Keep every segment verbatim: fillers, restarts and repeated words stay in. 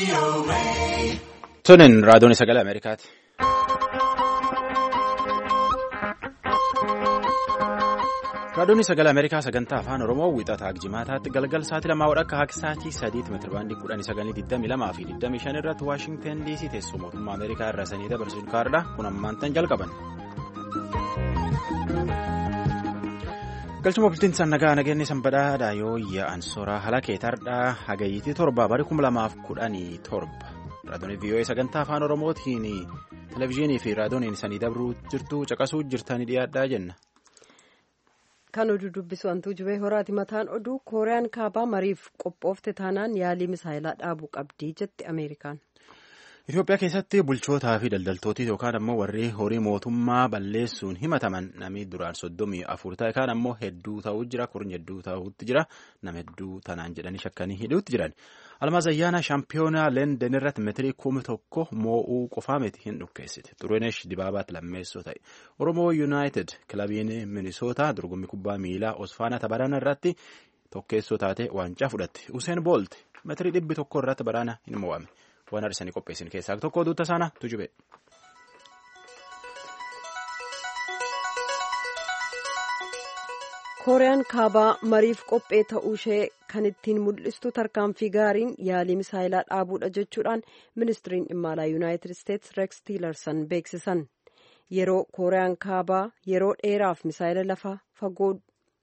Tonin raadiyoon sagalee Ameerikaati. Raadiyoon sagalee Ameerikaa sagantaa afaan Oromoo wiixataa jimaataatti galgal sa'aatii lamaa wadhakka haqi sa'aatii sadiitti meetirabaandii kudhanii sagalii digdamii lamaa fi digdamii shan irratti Waashingtan D C teessoo mootummaa Ameerikaa irraa sanii dabarsuun kaardha kun ammaantan jalqaban. Galchuma bultiin nagaa nageenye sanbadhaadha yoo yaa'an soraa halakee tardhaa hagayyitii torba bari kuma lamaaf kudhanii torba. Raadiyoon V O A sagantaa afaan Oromootiin televizyiinii fi raadiyooniin sanii dabruu jirtu caqasuu jirtanii dhiyaadhaa jenna. Kan oduu dubbisu hantuu jibee horaati mataan oduu kooriyaan kaabaa mariif qophoofte taanaan yaalii misaayilaa dhaabuu qabdii jetti Ameerikaan. Itoophiyaa keessatti bulchootaa fi daldaltootii yookaan ammoo warri horii mootummaa balleessuun himataman namni duraan soddomii afur ta'e kaan ammoo hedduu ta'uu jira kurni hedduu ta'uutti jira nama hedduu tanaan jedhanii shakkanii hidhuutti jiran. Almaaz Ayyaana shaampiyoonaa Leenden irratti meetirii kuma tokko moo'uu qofaa miti hin dhukkeessite. Xuruneesh Dibaabaatti lammeessoo ta'e. Oromoo Yuunaayitid kilabiin Minisootaa dorgommii kubbaa miilaa Osfaanaa Tabarana irratti tokkeessoo taate waancaa fudhatte. Useen Boolt meetirii dhibbi tokko irratti baraana hin moo'ame. Waan arsanii qopheessin keessaa tokko duuta sana tujube. Kooriyaan kaabaa mariif qophee ta'uu ishee kan ittiin mul'istu tarkaanfii gaariin yaalii misaayilaa dhaabuudha jechuudhaan ministiriin dhimma alaa yuunaayitid isteetsi reeks tiilarsan beeksisan. Yeroo kooriyaan kaabaa yeroo dheeraaf misaayila lafa fagoo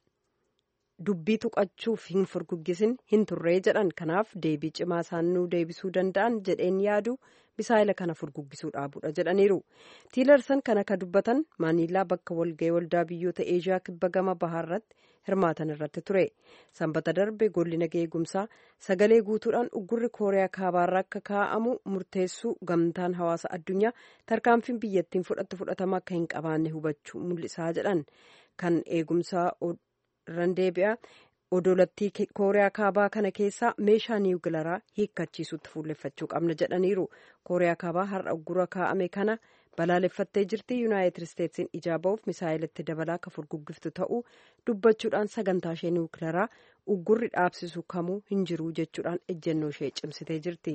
dubbii tuqachuuf hin furguggisin hin turree jedhan kanaaf deebii cimaa isaan nuu deebisuu danda'an jedheen yaadu misaayila kana furguggisuu dhaabuudha jedhaniiru. Tiilarsan kan akka dubbatan maaniilaa bakka walga'ii waldaa biyyoota eeshiyaa kibba gama bahaarratti hirmaatan irratti ture. Sanbata darbe golli nagaa eegumsaa sagalee guutuudhaan uggurri kooriyaa kaabaarraa akka kaa'amu murteessuu gamtaan hawaasa addunyaa tarkaanfiin biyyattiin fudhattu fudhatama akka hin qabaanne hubachuu mul'isaa jedhan kan eegumsaa randeebi'a odolattii kooriyaa kaabaa kana keessaa meeshaa niwukilaraa hiikkachiisutti fuulleffachuu qabna jedhaniiru. Kooriyaa kaabaa har'a uggura kaa'ame kana balaaleffattee jirti. Yuunaayitid isteetsiin ijaa ba'uuf misaayilatti dabalaa akka furguggiftu ta'uu dubbachuudhaan sagantaa ishee niwukilaraa uggurri dhaabsisu kamuu hin jiru jechuudhaan ejjennoo ishee cimsitee jirti.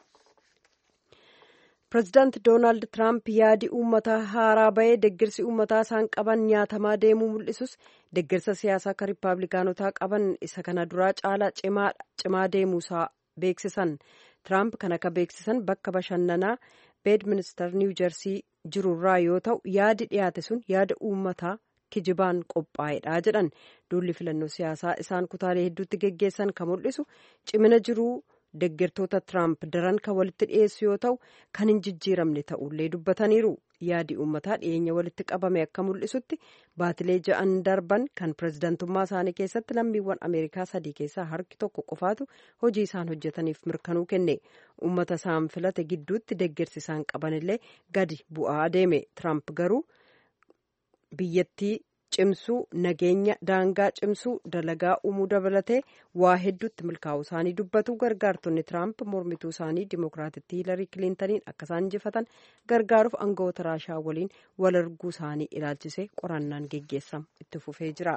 Pireezidaanti Doonaald Tiraamp yaadi uummataa haaraa bahee deeggarsi uummataa isaan qaban nyaatamaa deemuu mul'isus deeggarsa siyaasaa akka riippaabilikaanotaa qaban isa kana duraa caalaa cimaa deemuusaa beeksisan. Tiraamp kan akka beeksisan bakka bashannanaa beedministar niiw jersii jirurraa yoo ta'u yaadi dhiyaate sun yaada uummataa kijibaan qophaa'edha jedhan. Duulli filannoo siyaasaa isaan kutaalee hedduutti geggeessan kan mul'isu cimina jiruu. Deeggartoota Tiraamp daran kan walitti dhiyeessu yoo ta'u kan hin jijjiiramne ta'ullee dubbataniiru. Yaadi uummataa dhiyeenya walitti qabame akka mul'isutti baatilee ja'an darban kan pireezidantummaa isaanii keessatti lammiiwwan Ameerikaa sadii keessaa harki tokko qofaatu hojii isaan hojjetaniif mirkanuu kenne. Uummata isaan filate gidduutti deeggarsi isaan qabanillee gadi bu'aa adeeme. Tiraamp garuu biyyattii cimsuu nageenya daangaa cimsuu dalagaa uumuu dabalatee waa hedduutti milkaa'uu isaanii dubbatu. Gargaartonni Tiraamp mormituu isaanii Dimookiraatitti Hiilarii Kiliintaniin akka isaan injifatan gargaaruuf aangawoota Raashaa waliin wal arguu isaanii ilaalchisee qorannaan geggeessamu itti fufee jira.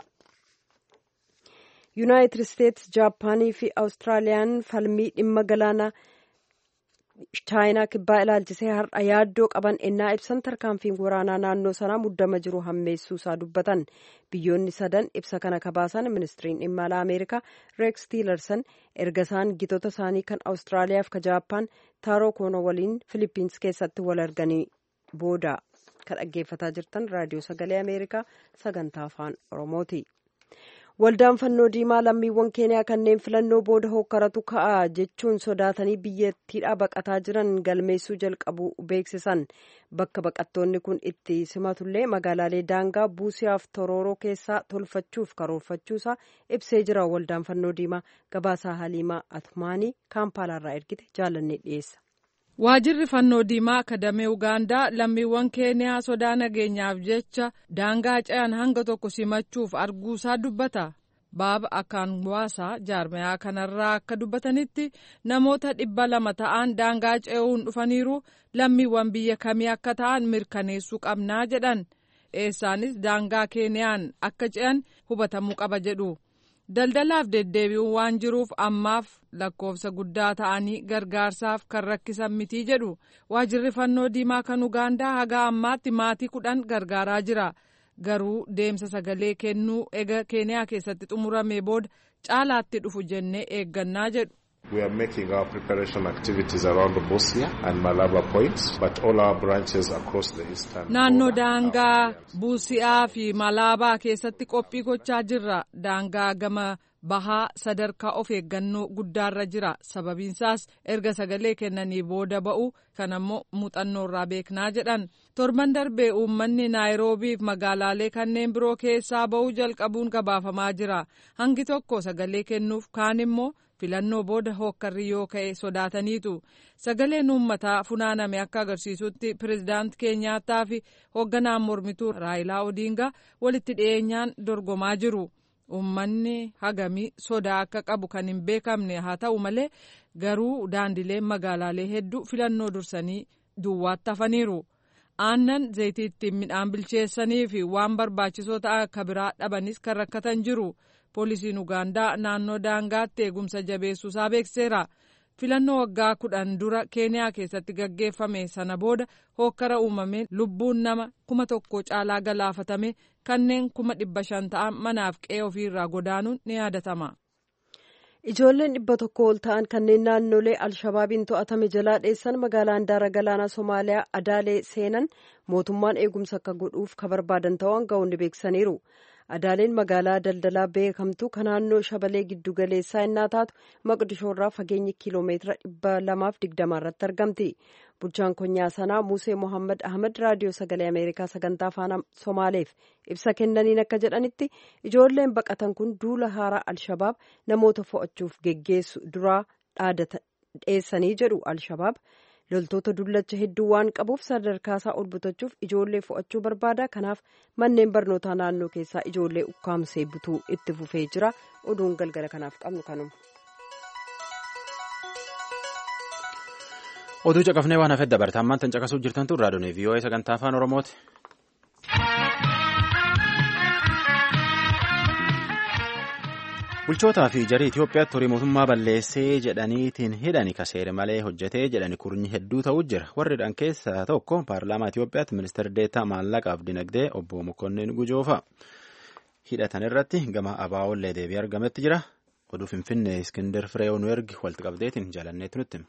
Yuunaayitid Isteetsi, Jaappaanii fi Awustiraaliyaan falmii dhimma galaanaa chaayinaa kibbaa ilaalchisee har'a yaaddoo qaban ennaa ibsan tarkaanfiin waraanaa naannoo sanaa muddama jiru hammeessuu isaa dubbatan. Biyyoonni sadan ibsa kana kabaasan ministiriin dhimma alaa Ameerikaa reeks tiilarsan erga isaan gitoota isaanii kan Awustiraaliyaaf ka Jaappaan taaroo koonoo waliin Filipiins keessatti wal arganii booda. Kan dhaggeeffataa jirtan raadiyoo sagalee Ameerikaa sagantaa afaan Oromooti. Waldaan fannoo diimaa lammiiwwan keeniyaa kanneen filannoo booda hokkaratu ka'a jechuun sodaatanii biyyattiidhaa baqataa jiran galmeessuu jalqabu beeksisan. Bakka baqattoonni kun itti simatullee magaalaalee daangaa buusiyaaf torooroo keessaa tolfachuuf karoorfachuusaa ibsee jira. Waldaan fannoo diimaa gabaasaa Haliimaa Atumaanii kaampaalaarraa ergite jaalannee dhiyeessa. Waajirri fannoo diimaa akadamee Ugaandaa lammiiwwan keeniyaa sodaa nageenyaaf jecha daangaa ce'an hanga tokko simachuuf arguusaa dubbata. Baaba Akaanwaasaa jaarmayaa kanarraa akka dubbatanitti namoota dhibba lama ta'an daangaa ce'uun dhufaniiru lammiiwwan biyya kamii akka ta'an mirkaneessuu qabnaa jedhan. Eessaanis daangaa keeniyaan akka ce'an hubatamuu qaba jedhu. Daldalaaf deddeebi'uun waan jiruuf ammaaf lakkoofsa guddaa ta'anii gargaarsaaf kan rakkisan mitii jedhu. Waajjirri fannoo diimaa kan Ugaandaa haga ammaatti maatii kudhan gargaaraa jira. Garuu deemsa sagalee kennuu ega Keeniyaa keessatti xumuramee booda caalaatti dhufu jennee eeggannaa jedhu. We are making our preparation activities around the Busia and Malaba points, but all our branches across the eastern. Naannoo daangaa Buusiyaa fi Malaabaa keessatti qophii gochaa jirra. Daangaa gama bahaa sadarkaa of eeggannoo guddaarra jira. Sababiinsaas erga sagalee kennanii booda ba'u kan ammoo muuxannoorraa beeknaa jedhan. Torban darbee uummanni Naayiroobii fi magaalaalee kanneen biroo keessaa ba'uu jalqabuun gabaafamaa jira. Hangi tokko sagalee kennuuf kaan immoo filannoo booda hookkarri yoo ka'e sodaataniitu. Sagaleen uummataa funaaname akka agarsiisutti pirezidaanti Keenyaattaa fi hoogganaan mormituu Raayilaa Odiingaa walitti dhiyeenyaan dorgomaa jiru. Uummanni hagamii sodaa akka qabu kan hin beekamne haa ta'u malee garuu daandileen magaalaalee hedduu filannoo dursanii duwwaatti hafaniiru. Aannan zayitiitti midhaan bilcheessanii fi waan barbaachisoo ta'an akka biraa dhabanis kan rakkatan jiru. Poolisiin Ugaandaa naannoo daangaatti eegumsa jabeessuusaa beekseera. Filannoo waggaa kudhan dura Keeniyaa keessatti gaggeeffame sana booda hookkara uumameen lubbuun nama kuma tokko caalaa galaafatame kanneen kuma dhibba shan ta'an manaaf qe'ee ofiirraa godaanuun ni yaadatama. Ijoolleen dhibba tokko ol ta'an kanneen naannolee Alshabaabiin to'atame jalaa dheessan magaalaa handaara galaanaa Somaaliyaa Adaalee seenan mootummaan eegumsa akka godhuuf ka barbaadan ta'uu aangawoonni beeksaniiru. Adaaleen magaalaa daldalaa beekamtu kan naannoo Shabalee giddu galeessaa innaa taatu Maqdishoorraa fageenyi kiiloomeetira dhibba lamaaf digdama irratti argamti. Bulchaan konyaa sanaa Musee Mohaammed Ahmed raadiyoo sagalee Ameerikaa sagantaa afaan Somaaleef ibsa kennaniin akka jedhanitti ijoolleen baqatan kun duula haaraa Alshabaab namoota fo'achuuf geggeessu duraa dheessanii jedhu Alshabaab. Loltoota dullacha hedduu waan qabuuf sadarkaasaa ol butachuuf ijoollee fo'achuu barbaada. Kanaaf manneen barnootaa naannoo keessaa ijoollee ukkaamsee butuu itti fufee jira. Oduun galgala kanaaf qabnu kanuma. Oduu caqafnee waan hafeef dabartaan maantan caqasuuf jirtan tun raadiyoon V O A sagantaa afaan Oromooti. Bulchootaa fi jarii Itoophiyaatti horii mootummaa balleessee jedhaniitiin hidhani kaseere malee hojjetee jedhani kurnyi hedduu ta'uu jira. Warridhaan keessaa tokko paarlaamaa Itoophiyaatti ministeera deetaa maallaqaaf dinagdee obbo Mokonnin Gujoofa. Hidhatan irratti gama abaa'ollee deebii argametti jira. Oduu Finfinnee Iskindar Fireew nu ergi walitti qabdeetiin jaalanneetu nutti.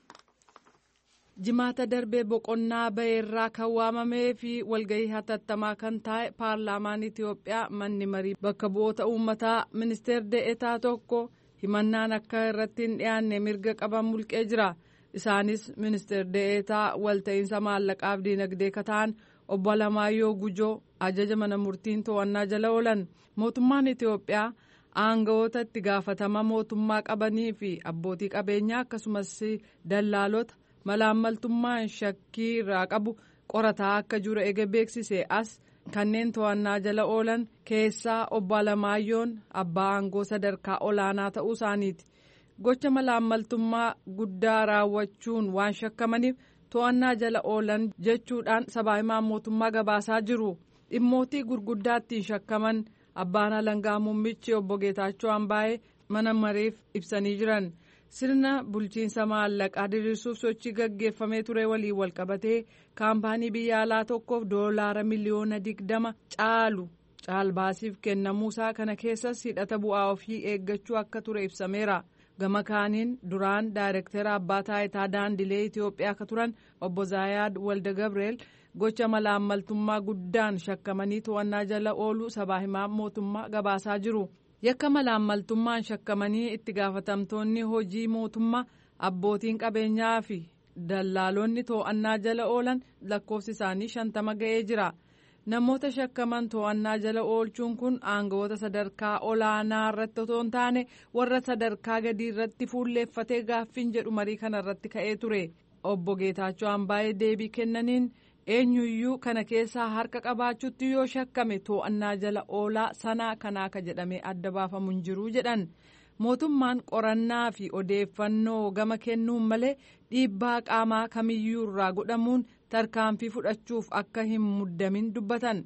Jimaata darbee boqonnaa ba'eerraa kan waamamee fi walgahii hatattamaa kan taa'e paarlaamaan Itoophiyaa manni marii bakka bu'oota uummataa ministeera deetaa tokko himannaan akka irratti hin dhiyaanne mirga qaban mulqee jira. Isaanis ministeera deetaa walta'iinsa maallaqaaf dinagdee kataan obbo Alamaayyoo Gujoo ajaja mana murtiin to'annaa jala oolan. Mootummaan Itoophiyaa aangawoota itti gaafatama mootummaa qabanii fi abbootii qabeenyaa akkasumas dallaalota malaammaltummaan shakkii irraa qabu qorataa akka jiru ega beeksise as kanneen to'annaa jala oolan keessaa obbo Alamaayyoon abbaa aangoo sadarkaa olaanaa ta'uu isaaniiti. Gocha malaammaltummaa guddaa raawwachuun waan shakkamaniif to'annaa jala oolan jechuudhaan sabaahimaan mootummaa gabaasaa jiru. Dhimmootii gurguddaattiin shakkaman abbaan alangaa muummichi obbo Geetaachoo Ambaayee mana mareef ibsanii jiran. Sirna bulchiinsa maallaqaa diriirsuuf sochii gaggeeffamee ture waliin walqabatee kaampaanii biyya alaa tokkoof doolaara miliyoona digdama caalu caalbaasiif kennamuusaa kana keessas hidhata bu'aa ofii eeggachuu akka ture ibsameera. Gama kaaniin duraan daayirektara abbaa taayitaa daandilee Itoophiyaa akka turan obbo Zaayaad Walda Gabreel gocha malaammaltummaa guddaan shakkamanii to'annaa jala ooluu sabaahimaan mootummaa gabaasaa jiru. Yakka malaammaltummaan shakkamanii itti gaafatamtoonni hojii mootummaa abbootiin qabeenyaa fi dallaalonni to'annaa jala oolan lakkoofsi isaanii shantama ga'ee jira. Namoota shakkaman to'annaa jala oolchuun kun aangawoota sadarkaa olaanaa irratti otoo hin taane warra sadarkaa gadii irratti fuulleeffatee gaaffiin jedhu marii kana irratti ka'ee ture. Obbo Geetaachoo Ambaayee deebii kennaniin eenyuyyuu kana keessaa harka qabaachuutti yoo shakkame to'annaa jala oolaa sanaa kanaa akka jedhamee adda baafamu hin jiru jedhan. Mootummaan qorannaa fi odeeffannoo gama kennuun malee dhiibbaa qaamaa kamiyyuu irraa godhamuun tarkaanfii fudhachuuf akka hin muddamin dubbatan.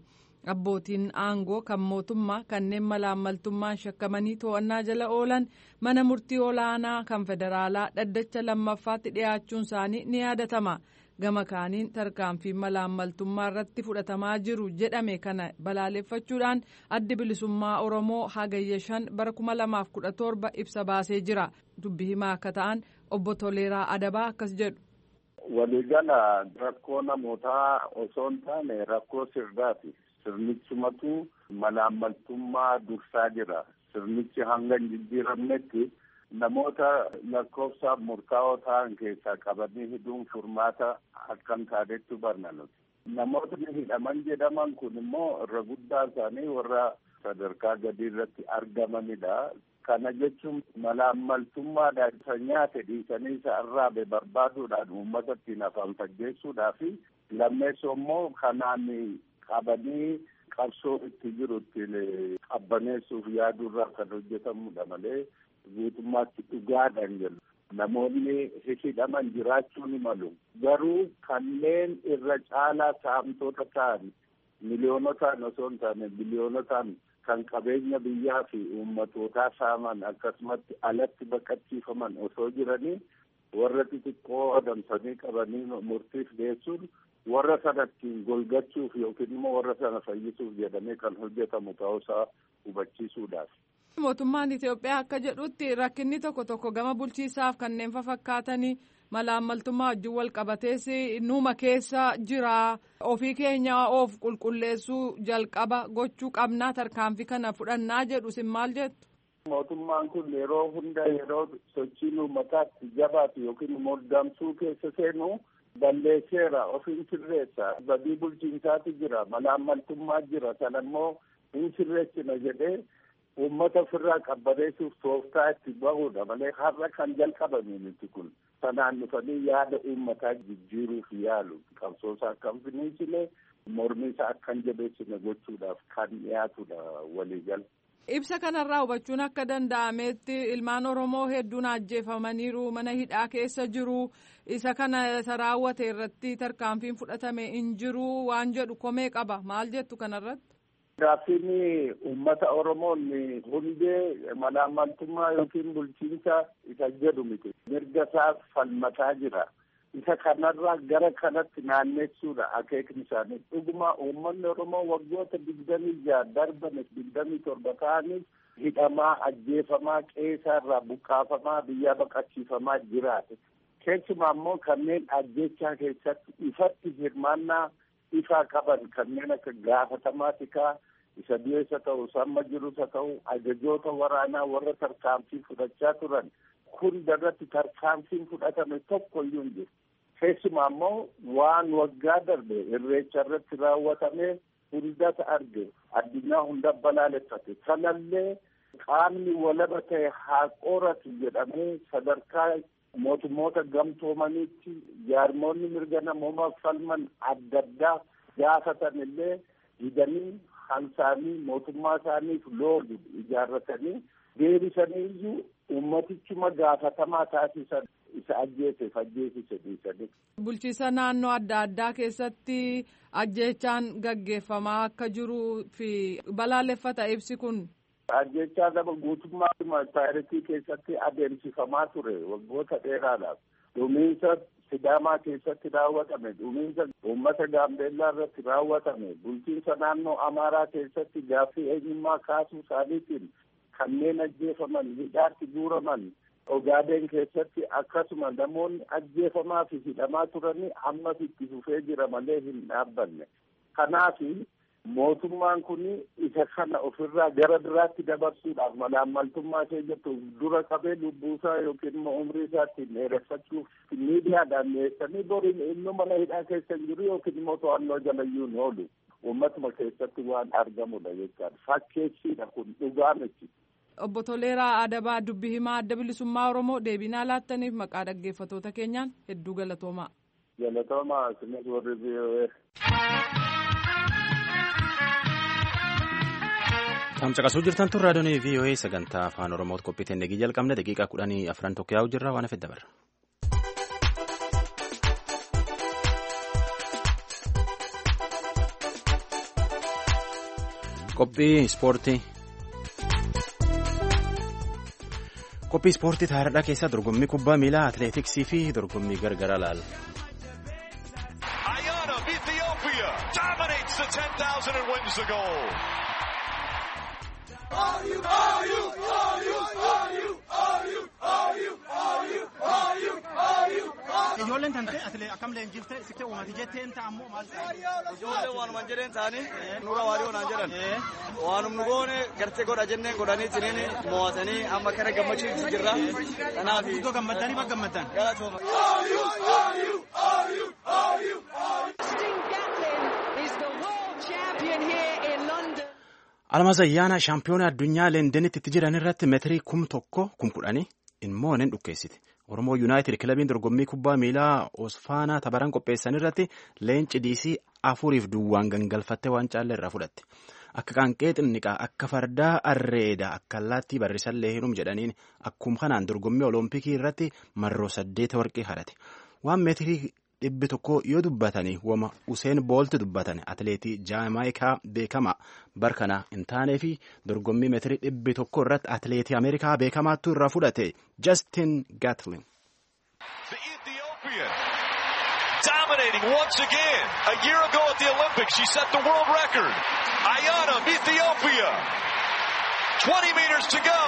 Abbootiin aangoo kan mootummaa kanneen malaammaltummaan shakkamanii to'annaa jala oolan mana murtii olaanaa kan federaalaa dhaddacha lammaffaatti dhiyaachuun isaanii ni yaadatama. Gama kaaniin tarkaanfii malaammaltummaa irratti fudhatamaa jiru jedhame kana balaaleffachuudhaan addi bilisummaa Oromoo hagayya shan bara kuma lamaaf kudha torba ibsa baasee jira. Dubbi himaa akka ta'an obbo Toleeraa Adabaa akkas jedhu. Waliigala rakkoo namootaa osoo hin taane rakkoo sirnaati. Sirnichumatu malaammaltummaa dursaa jira. Sirnichi hanga hin jijjiiramnetti namoota lakkoofsaaf murtaa'oo ta'an keessaa qabanii hidhuun furmaata akka hin taanetti hubanna nuti. Namootni hidhaman jedhaman kun immoo irra guddaa isaanii warra sadarkaa gadii irratti argamanidha. Kana jechuun malaammaltummaadhaan isa nyaate dhiisanii isa arraabe barbaaduudhaan uummata ittiin afaan faggeessuudhaa fi lammeessoo immoo kanaan qabanii qabsoo itti jiru ittiin qabbaneessuuf yaadurraa kan hojjetamudha malee guutummaatti dhugaadhaan jedhu. Namoonni hidhaman jiraachuu ni malu. Garuu kanneen irra caalaa saamtota ta'an miliyoonotaan osoo hin taane biliyoonotaan kan qabeenya biyyaa fi uummatootaa saaman akkasumatti alatti baqachiifaman osoo jiranii warra xixiqqoo adamsanii qabanii murtiif geessuun warra sana ittiin golgachuuf yookiin immoo warra sana fayyisuuf jedhamee kan hojjetamu ta'uusaa hubachiisuudhaaf. Mootummaan Itoophiyaa akka jedhutti rakkinni tokko tokko gama bulchiisaaf kanneen fakkaatanii malaammaltummaa wajjin wal qabatees nuuma keessa jira. Ofii keenya of qulqulleessuu jalqaba gochuu qabnaa tarkaanfii kana fudhannaa jedhu sin maal jettu? Mootummaan kun yeroo hunda yeroo sochiin uummataatti jabaatu yookiin immoo damsuu keessa seenu balleesseera ofiin sirreessa. Badii bulchiinsaatu jira, malaammaltummaa jira, sana immoo hin sirreessina jedhee uummata ofirraa qabbaneessuuf tooftaa itti bahudha malee har'a kan jalqabame miti kun. Sanaan dhufanii yaada uummataa jijjiiruuf yaalu qabsoosaa akka hin finiisine mormiisaa akka hin jabeessine gochuudhaaf kan dhiyaatudha waliigala. Ibsa kanarraa hubachuun akka danda'ametti ilmaan Oromoo hedduun ajjeefamaniiru, mana hidhaa keessa jiru, isa kana isa raawwate irratti tarkaanfiin fudhatame hin jiru waan jedhu komee qaba. Maal jettu kanarratti? Gaaffiin uummata Oromoon hundee malaammaltummaa yookiin bulchiinsa isa jedhu miti. Mirga isaa falmataa jira. Isa kanarraa gara kanatti naannessuudha akeekni isaanii. Dhuguma uummanni Oromoo waggoota digdamii jaha darbanis digdamii torba ta'anis hidhamaa, ajjeefamaa, qe'eerraa buqqaafamaa, biyyaa baqachiifamaa jiraate. Keessumaa immoo kanneen ajjechaa keessatti ifatti hirmaannaa ifaa qaban kanneen akka gaafatamaa tikaa isa dhiyeessa ta'u samma jirus haa ta'u ajajoota waraanaa warra tarkaanfii fudhachaa turan kun irratti tarkaanfiin fudhatame tokko iyyuu hin jiru. Keessumaa immoo waan waggaa darbe irreecha irratti raawwatame hundata arge addunyaa hunda balaaleffate. Kanallee qaamni walaba ta'e haa qoratu jedhamee sadarkaa mootummoota gamtoomaniitti jaarmoonni mirga namoomaa falman adda addaa gaafatan illee didanii hansaanii mootummaa isaaniif loolu ijaarratanii deebisanii iyyuu ummatichuma gaafatamaa taasisan isa ajjeeseef ajjeesise dhiisanii. Bulchiisa naannoo adda addaa keessatti ajjeechaan gaggeeffamaa akka jiruu fi balaaleffata ibsi kun. Ajjechaa nama guutummaa taayireetii keessatti adeemsifamaa ture waggoota dheeraadhaaf. Dhumiinsa Sidaamaa keessatti raawwatame, dhumiinsa uummata Gaambeellaa irratti raawwatame, bulchiinsa naannoo Amaaraa keessatti gaaffii eenyummaa kaasuu isaaniitiin kanneen ajjeefaman, hidhaatti guuraman, Ogaadeen keessatti akkasuma namoonni ajjeefamaa fi hidhamaa turanii ammas itti fufee jira malee hin dhaabbanne. Kanaaf mootummaan kun isa kana ofirraa gara biraatti dabarsuudhaaf malaammaltummaa ishee jettu dura qabee lubbuusaa yookiin immoo umrii isaatti dheereffachuuf miidiyaadhaan dhiyeessanii boriin inni mana hidhaa keessa hin jiru yookiin immoo to'annoo jalayyuu hin oolu. Uummatuma keessatti waan argamudha jechaadha. Fakkeessiidha kun dhugaa miti. Obbo Toleeraa Adabaa dubbi himaa adda bilisummaa Oromoo deebii nuuf laattaniif maqaa dhaggeeffattoota keenyaan hedduu galatoomaa. Galatoomaa isinis warri V O A. Tamcaqasuu jirtan tun raadiyoon V O A sagantaa afaan Oromootti qophiiteen eegii jalqabne daqiiqaa kudhanii afran tokko yaa'u jirra waan hafe dabarra. Qophii ispoortii. Qophii ispoortii taariidhaa keessa dorgommii kubbaa miilaa, atileetiksii fi dorgommii gargaraa ilaalla. Ayana of Ethiopia dominates the ten thousand and wins the gold. Are you, are you, are you, are you, are you, are you, are you, are you, are you, ijoolleen tante atilee akkam leenjiftee siktee uumati jetteen ta'ammoo maal ta'e? Ijoolleen waanuma jedheen ta'anii nurra waariyoo naan jedhan waanum nu goone gartee godha jenneen godhanii tiniin mo'atanii amma kana gammachiisu jirra. Kanaaf iddoo gammaddanii bakka gammaddan. Galatooma. Almaaz Ayyaanaa shaampiyoona addunyaa Leendenitti itti jiran irratti meetirii kum tokko kum kudhanii immoo nin dhukkeessite. Oromoo Yuunaayitid kilabiin dorgommii kubbaa miilaa Osfaanaa tabaran qopheessan irratti leenci diisii afuriif duwwaan gangalfattee waan caallee irraa fudhatte. Akka qaanqee xinniqaa akka fardaa arreeda akka allaattii barrisallee hinum jedhaniin akkuma kanaan dorgommii olompikii irratti marroo saddeet warqii hadhate. Waan meetirii dhibbi tokko yoo dubbatanii wama Useen Boolt dubbatan atileetii Jaamaayikaa beekamaa barkana hin taanee fi dorgommii meetirii dhibbi tokko irratti atileetii Ameerikaa beekamaattu irraa fudhate Justin Gatlin. The Ethiopian dominating once again. A year ago at the Olympics, she set the world record. Ayana of Ethiopia. twenty meters to go.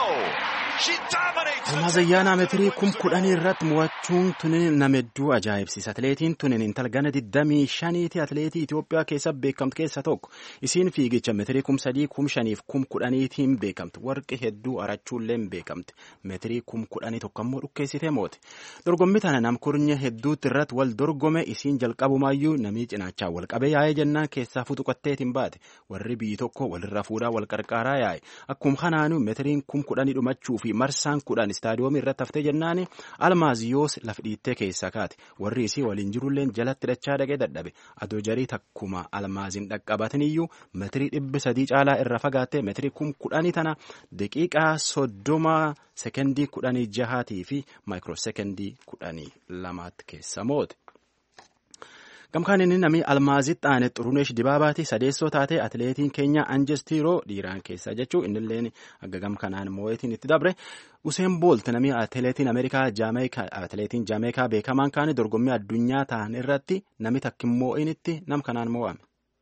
Almaaz Ayyaanaa meetirii kum kudhanii irratti mo'achuun tunin nama hedduu ajaa'ibsiisa. Atileetiin tunin intala gana digdamii shaniiti atileetii Itoophiyaa keessa beekamtu keessa tokko. Isiin fiigicha meetirii kum sadii kum shaniif kum kudhaniitiin beekamti. Warqi hedduu arachuullee beekamti. Meetirii kum kudhanii tokko ammoo dhukkeessitee moote. Dorgommii tana namkurnya hedduutti irratti wal dorgome isiin jalqabumaayyuu namii cinaachaa wal qabee yaa'ee jennaan keessaa futuqatteetiin baate. Warri biyyi tokko walirra fuudhaa wal qarqaaraa yaa'e. Akkuma kanaanuu meetiriin kum kudhanii dhumachuu fi marsaan kudhan istaadiyoomii irratti haftee jennaani Almaaz yoos laf dhiittee keessaa kaate. Warri isii waliin jirulleen jalatti dachaa dhaqee dadhabe. Adoo jarii takkuma Almaaziin dhaqqabataniyyuu meetirii dhibbi sadii caalaa irra fagaattee meetirii kum kudhanii tana daqiiqaa soddoma sekendii kudhanii jahaatii fi maayikiroo sekendii kudhanii lamaatti keessa moote. Gamkaan inni namni Almaazitti aane Xuruneesh Dibaabaati sadeessoo taatee atileetiin keenya Anjestiiroo dhiiraan keessaa jechuun innilleen akka gamkanaan moo'eetiin itti dabre. Useen Boolt namni atileetiin Ameerikaa atileetiin Jaameekaa beekamaan kaane dorgommii addunyaa ta'an irratti namni takkin moo'initti nam kanaan moo'ame.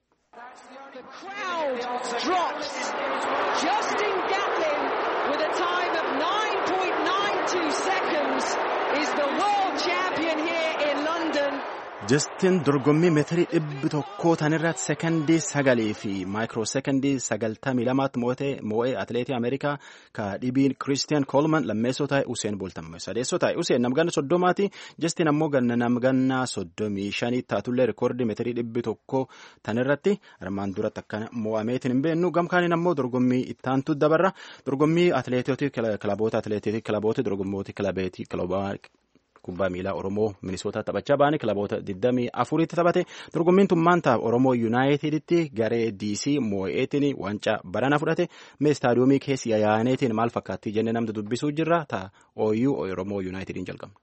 Justin Gatlin with a time of nine point nine two seconds is the world champion here in London. Justin dorgommii meetirii dhibbi tokkoo tanirratti sekendii sagalii fi maayikiroo sekendii sagaltamii lamaatti moo'ee atileetii Ameerikaa ka dhibiin Christian Coleman lammeessoo taa'e Useen Boolt sadeessoo taa'e. Useen namganna soddomaati. Justin ammoo ganna namganna soddomii shanii taatullee rikoordii meetirii dhibbi tokkoo tanirratti armaan duratti akkana moo'ameetiin hin beennu. Gamkaaniin ammoo dorgommii ittaantu dabarra. Dorgommii atileetootii kilaboota atileetii kilaboota dorgommoota kilabeetii kilabaa kubbaa miilaa Oromoo Minisootaa taphachaa ba'anii kilaboota digdamii afuritti taphate. Dorgommiin tun maanta Oromoo Yuunaayitiditti garee diisii moo'eetiin wancaa barana fudhate. Mee istaadiyoomii keessi yaa'aneetiin maal fakkaatti jennee namni dubbisuu jirra. Ta'a ooyyuu Oromoo Yuunaayitidiin jalqabna.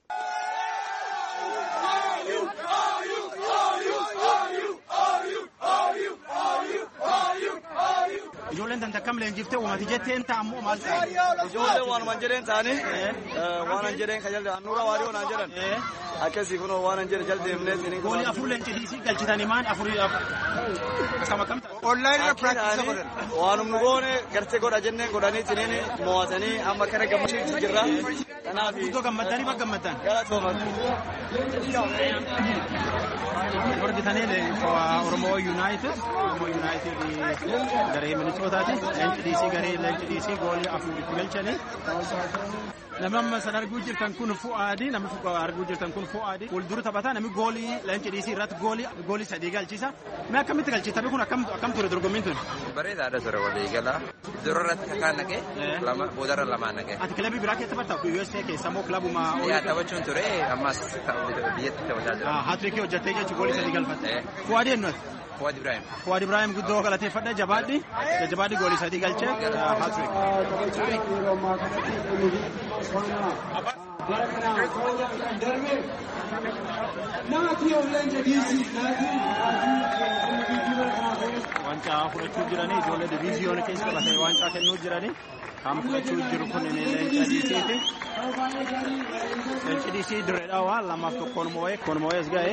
Ijoolleen tante akkam leenjiftee uumati jetteen ta'ammoo maal ta'e? Ijoolleen waanuma jedheen ta'anii waanan jedheen ka jalde nurra waariyoo naan jedhan akkasii kunoo waanan jedhe jalde himnee siniin goolii afur leenci diisii galchitanii maan afurii akkam akkam ta'a? Onlaayinii piraaktiisa godhan waanum nu goone gartee godha jenneen godhanii siniin mo'atanii amma kana gammachiisu jirra. Kanaaf iddoo gammaddanii bakka gammaddan. Galatooma. Dorgitanii Oromoo Yuunaayitid Oromoo Yuunaayitid garee Minisootaati. Leenci diisii garee leenci diisii goolii afur itti galchanii. Namni amma san arguu jirtan kun Fu'aadi namni arguu jirtan kun Fu'aadi fuuldura taphataa namni goolii leenci diisii irratti goolii goolii sadii galchisa. Mee akkamitti galchi taphni kun akkam akkam ture dorgommiin tun? Bareedaadha ture walii galaa. Zero irratti kakaan naqee lama boodarra lamaan naqee. Ati kilabii biraa keessa taphatta U S A keessa moo kilabuma? Yaa taphachuun ture ammas biyyatti taphachaa jira. Haatirikii hojjettee jechuun goolii sadii galfatte. Fu'aadi eenyuuti? Fuad Ibrahim. Fuad Ibrahim guddoo galateeffadha jabaadhi. Jabaadhi goolii sadii galchee haatirikii. Wancaa fudhachuu jiranii ijoollee diviiziyoona keessa qabatanii wancaa kennuu jiranii kan fudhachuu jiru kun leenca diisiiti. Leenci diisii direedhaa waan lamaaf tokkoon moo'ee kun moo'ees ga'ee.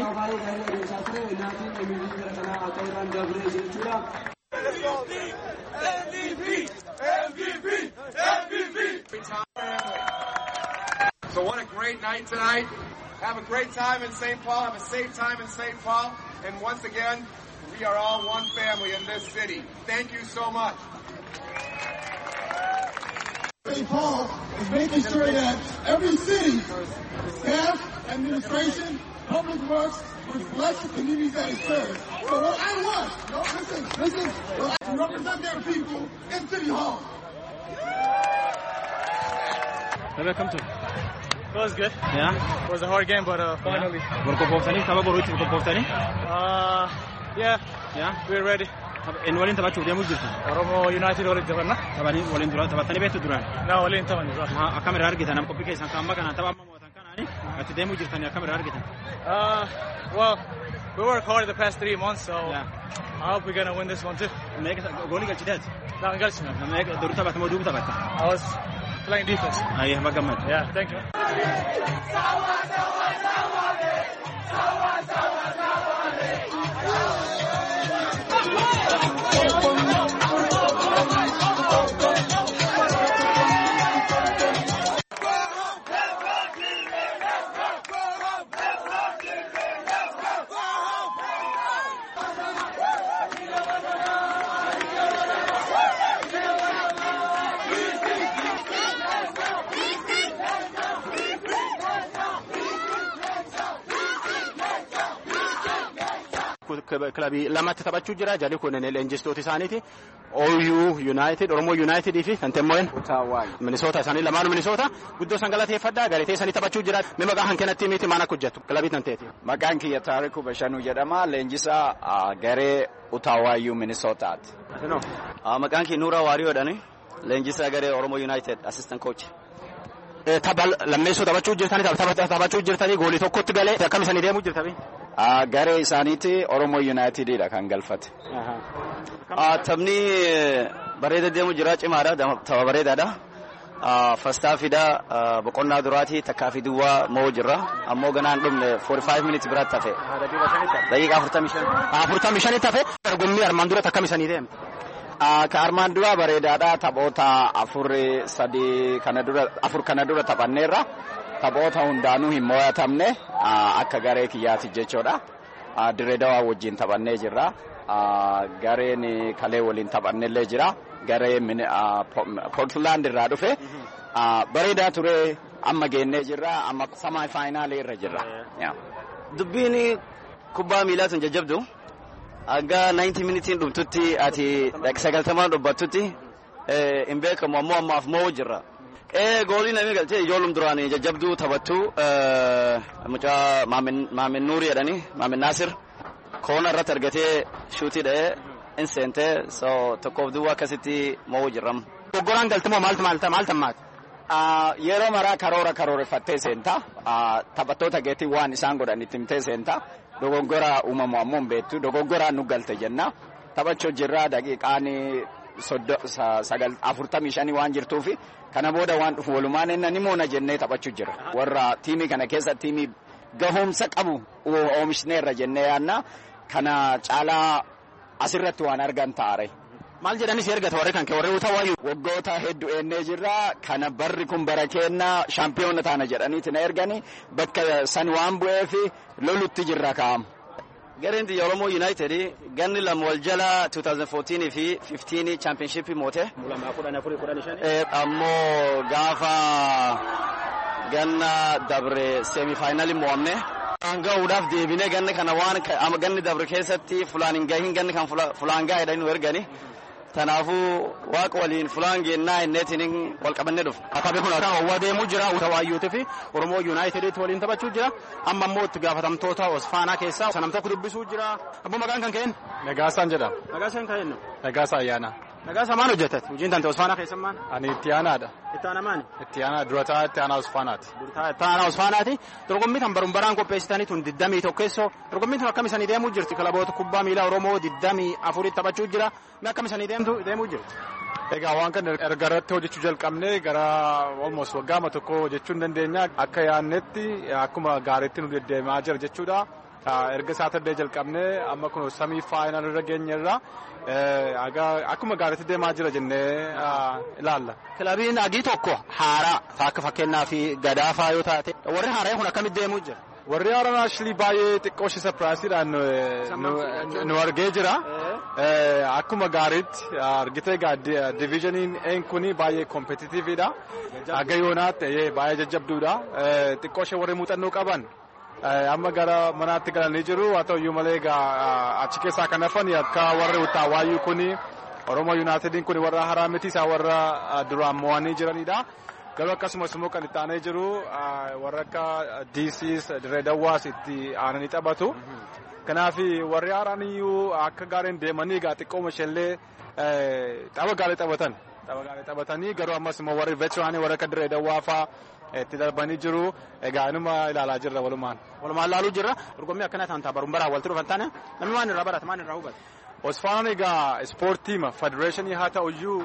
So what a great night tonight. Have a great time in Saint Paul. Have a safe time in Saint Paul. And once again, we are all one family in this city. Thank you so much. Saint Paul is making sure that every city, staff, administration, public works, reflects the communities that it serves. So what I want, no, listen, listen, well, I represent their people in City Hall. Welcome to. It was good. Yeah? It was a hard game, but uh, finally. Uh, yeah. Yeah? We're ready. In waliin taphachuu deemuu jirtu. Oromoo United waliin taphanna. Taphanii waliin dura taphattanii beektu duraan. Na waliin taphanna. Akkam irraa argitan amma qophii keessan kan amma kana tapha amma mootan kanaani ati deemuu jirtanii akkam irraa argitan. Uh, well, we worked hard the past three months, so yeah. I hope we're gonna win this one too. Meeqa goolii galchiteet? Naan galchina. Meeqa duruu taphatte moo duuba taphatte? I was playing defense. Ayyee magammad. Yeah, thank you. Kilabii lamatti taphachuu jira. Jalli kun leenjistoota isaaniiti. O U United, Oromoo United fi Fantemoen Minnesota isaanii lamaanuu Minnesota. Guddoo san galateeffadhaa. Galatee isaanii taphachuu jira. Mee maqaa hankanatti miti maana hojjetu kilabii tanteeti. Maqaan kiyya Taariku Bashanuu jedhama. Leenjisaa garee Utawaayyuu Minnesotaati. Maqaan kiyya Nuuraa Waariyoodhani. Leenjisaa garee Oromoo United assistant coach. Tapha lammeessoo taphachuu jirtanii taphachuu jirtanii goolii tokkotti galee akkam isanii deemuu jirtanii? Garee isaaniiti Oromoo Unitedidha kan galfate. Taphni bareeda deemu jira cimaadha tapha bareedaadha. Fastaafiidha boqonnaa duraati takkaa fi duwwaa moo jirra ammoo ganaan dhumne forty-five minutes biraatti hafe. Daqiiqaa afurtamii shan. Afurtamii shanitti hafe dorgommii armaan dura akkam isanii deemte? Ka armaan dura bareedaadha taphoota afur sadii kana dura afur kana dura taphanneerra. Taphoota hundaanuu hin mo'atamne akka garee kiyyaati jechuudha. Dirree Dawaa wajjin taphannee jirra. Gareen kalee waliin taphannellee jira. Garee Portland irraa dhufe bareedaa ture amma geennee jirra. Amma semi finaalii irra jirra. Dubbiin kubbaa miilaa tun jajjabdu. Aga ninety minutes dhumtutti ati sagaltamaan dhubbattutti hin beekamu ammoo ammaaf moo jirra. Eh goolii namni galchee ijoolum duraanii jajjabduu taphattu mucaa Maamin Nuuri jedhani Maamin Naasir koona irratti argatee shuutii dha'ee in seentee so tokkoof duwwaa akkasitti moo jirram. Dogoggoraan galtimoo maaltu maalta maalta maati? Yeroo maraa karoora karooreffattee seenta taphattoota geetii waan isaan godhan itti himtee seenta dogoggora uumamu ammoo hin beektu dogoggoraan nu galte jenna taphachuu jirra daqiiqaanii afurtamii shanii waan jirtuufi kana booda waan dhufu walumaan inni moona jennee taphachuu jira. Warra tiimii kana keessa tiimii gahoomsa qabu oomishneerra jennee yaanna kana caalaa asirratti waan argan taare. Maal jedhanis ergata warri kan kee warri Utawaayyuu waggoota hedduu eennee jirra kana barri kun bara keenna shaampiyoona taana jedhaniiti na ergani bakka san waan bu'eefi lolutti jirra kaa'amu. Gareen biyya Oromoo United ganni lama wal jala twenty fourteen fi fifteen championship moote. Ammoo gaafa ganna dabre semi final mo'amne. Gahuudhaaf deebinee ganni kana waan ganni dabre keessatti fulaan hin gahin ganni kan fulaan gahe jedhanii nu ergani. Tanaafuu waaqa waliin fulaan geennaa inneetiin wal qabannee dhufu. Akka kun akka hawwa deemuu jira Utawaayyuutii fi Oromoo United waliin taphachuu jira. Amma immoo itti gaafatamtoota Osfaanaa keessaa sanam tokko dubbisuu jira. Abbo maqaan kan ka'een? Nagaasaan jedhama. Nagaasaan ka'een? Nagaasa ayyaana. Nagaasa maal hojjetat? Hojiin tante Usfaanaa keessan maal? Ani itti aanaadha. Itti aanaa maali? Itti aanaa durataa itti aanaa Usfaanaati. Durataa itti aanaa Usfaanaati. Dorgommii tan baruun baraan qopheessitanii tun digdamii tokkeessoo. Dorgommii tun akkam isanii deemuu jirti? Kilaboota kubbaa miilaa Oromoo digdamii afuritti taphachuu jira. Mee akkam isanii deemuu jirti? Egaa waan kana erga irratti hojjechuu jalqabnee gara almost waggaama tokko hojjechuu hin dandeenya. Akka yaadnetti akkuma gaariitti nu deddeemaa jira jechuudha. Erga Saatardee jalqabnee amma kun samii faayinal irra geenyerra akkuma gaariitti deemaa jira jennee ilaalla. Kilabiin agii tokko haaraa akka fakkeenyaa fi gadaafaa yoo taate warri haaraa kun akkamitti deemuu jira? Warri haaraan ashilii baay'ee xiqqoo shi sapiraasiidhaan nu argee jira. Akkuma gaariitti argitee diviizhiniin een kuni baay'ee kompetitiividha. Aga yoonaatti baay'ee jajjabduudha. Xiqqoo ishee warri muuxannoo qaban. Amma gara manaatti galanii jiru haa ta'uyyuu malee achi keessaa kan hafan akka warri Utaawaayuu kuni Oromoo Yuunaayitediin kuni warra haaraa miti isaa warra duraan mo'anii jiranidha. Garuu akkasumas immoo kan itti aanee jiru warra akka D C's Dirree Dawwaas itti aananii taphatu. Kanaaf warri haaraan iyyuu akka gaariin deemanii egaa xiqqooma isheellee tapha gaarii taphatan. Tapha gaarii taphatanii garuu ammas immoo warri veetiraanii warra akka Dirree Dawwaa fa'aa itti darbanii jiru. Egaa inuma ilaalaa jirra walumaan. Walumaan ilaaluu jirra. Dorgommii akkana ta'an baruun baraa walitti dhufan taane namni waan irraa barata maal irraa hubata? Usfaanaan egaa ispoortiima federeeshinii haa ta'uyyuu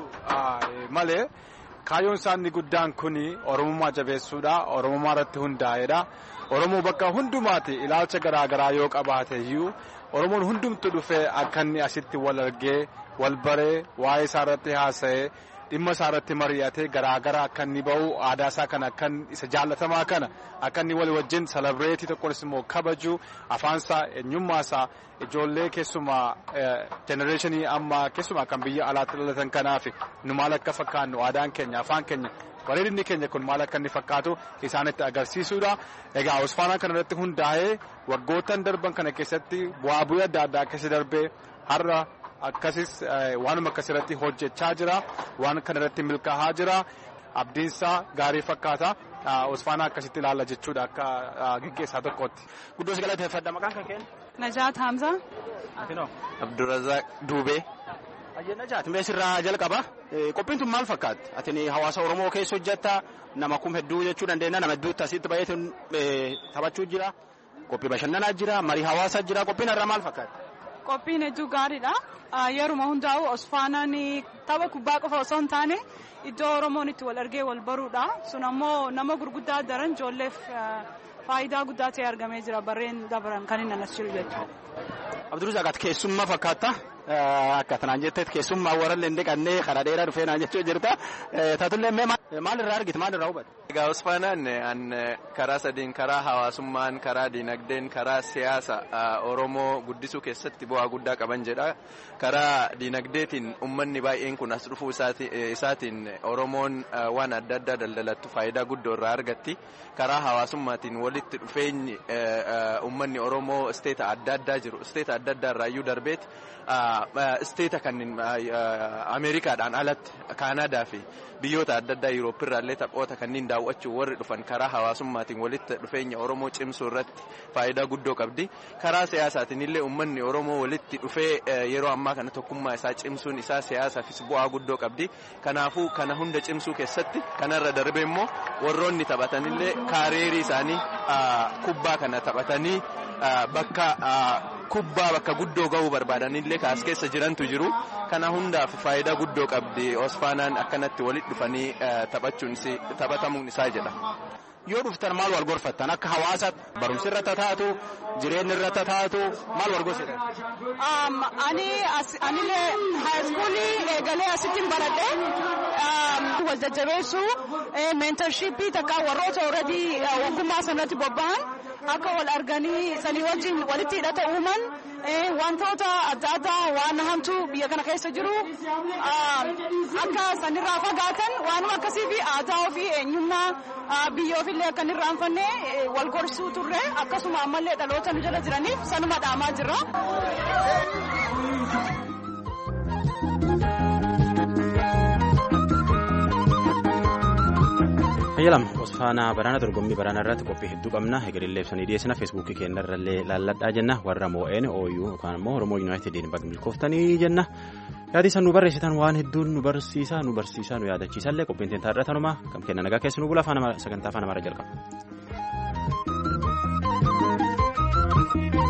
malee kaayyoon isaanii guddaan kuni Oromummaa jabeessuudha. Oromummaa irratti hundaa'edha. Oromoo bakka hundumaatti ilaalcha garaa garaa yoo qabaate iyyuu Oromoon hundumtu dhufee akka inni asitti wal argee wal baree waa'ee isaa irratti haasa'ee dhimma isaa irratti mari'atee garaa garaa akka inni bahu aadaa isaa kana akka isa jaallatamaa kana akka inni walii wajjin salabreetii tokkonis immoo kabaju afaan isaa eenyummaa isaa ijoollee keessumaa jenereeshinii amma keessumaa kan biyya alaatti dhalatan kanaaf nu maal akka fakkaannu aadaan keenya afaan keenya bareedinni keenya kun maal akka inni fakkaatu isaanitti agarsiisuudha. Egaa Usfaanaan kana irratti hundaa'ee waggootan darban kana keessatti bu'aa bu'ii adda addaa keessa darbee har'a akkasis waanuma akkasirratti hojjechaa jira. Waan kana irratti milkaa'aa jira. Abdiinsaa gaarii fakkaata. Usfaanaa akkasitti ilaalla jechuudha akka gaggeessaa tokkotti. Guddoo si galateeffadha maqaan kan keenya? Najaat Hamza. Atinoo? Abdurrazaaq Duubee. Ayyee Najaat mee sirraa jalqaba. Qophiin tun maal fakkaatti? Atini hawaasa Oromoo keessa hojjetta nama kum hedduu jechuu dandeenya nama hedduutti asitti baay'ee taphachuu jira. Qophii bashannanaa jira marii hawaasaa jira qophiin irraa maal fakkaatti? Qophiin hedduu gaariidha. Yeruma hundaa'u Usfaanaan tapha kubbaa qofa osoo hin taane iddoo Oromoon itti wal argee wal baruudha. Sun ammoo nama gurguddaa daran ijoolleef faayidaa guddaa ta'e argamee jira barreen dabaran kan inni anas jiru jechuudha. Abdurrazaaq keessummaa fakkaata. Akka tanaan jetteet keessummaa warrallee hin dhiqannee karaa dheeraa dhufee naan jechuu jirta. Taatullee maal irraa argite maal irraa hubatte? Egaa Usfaanaan an karaa sadiin karaa hawaasummaan karaa diinagdeen karaa siyaasa Oromoo guddisuu keessatti bu'aa guddaa qaban jedha. Karaa diinagdeetiin uummanni baay'een kun as dhufuu isaatiin Oromoon waan adda addaa daldalattu faayidaa guddoo irraa argatti. Karaa hawaasummaatiin walitti dhufeenyi uummanni Oromoo isteeta adda addaa jiru. Isteeta adda addaa irraayyuu darbeeti. Isteeta kanneen Ameerikaadhaan alatti Kaanaadaa fi biyyoota adda addaa Yuurooppii irraallee taphoota kanneen daawwachuu warri dhufan karaa hawaasummaatiin walitti dhufeenya Oromoo cimsuu irratti faayidaa guddoo qabdi. Karaa siyaasaatiin illee uummanni Oromoo walitti dhufee yeroo ammaa kana tokkummaa isaa cimsuun isaa siyaasaafis bu'aa guddoo qabdi. Kanaafuu kana hunda cimsuu keessatti kanarra darbee immoo warroonni taphatanillee kaareerii isaanii kubbaa kana taphatanii bakka kubbaa bakka guddoo gahuu barbaadanillee kaas keessa jirantu jiru. Kana hundaaf faayidaa guddoo qabdi. Usfaanaan akkanatti walitti dhufanii taphachuun taphatamuun isaa jedha. Yoo dhuftan maal wal gorfattan akka hawaasaatti barumsi irratti taatu jireenyi irratti taatu maal wal gorsitan? Ani anillee haayiskuulii eegalee asittiin baradhee wal jajjabeessuu meentarshipii takka warroota already ogummaa sanatti bobba'an akka wal arganii sanii wajjin walitti hidhata uuman wantoota adda addaa waan hamtuu biyya kana keessa jiru akka sanirraa fagaatan waanuma akkasii fi aadaa ofii eenyummaa biyya ofiillee akka hin irraanfanne wal gorsuu turre akkasuma ammallee dhaloota nu jala jiraniif sanuma dhaamaa jirra. Ayyalam Osfaanaa baraana dorgommii baraana irratti qophii hedduu qabna. Egeree ibsanii dhiyeessina feesbuukii keenya irrallee laalladhaa jenna. Warra moo'een ooyuu yookaan immoo Oromoo Yuunaayitediin bakka milkooftanii jenna. Yaadii san nu barreessitan waan hedduun nu barsiisa nu barsiisa nu yaadachiisa illee qophiin teenya irraa tanuma kam kenna nagaa keessa nu bula sagantaa afaan amaaraa jalqaba.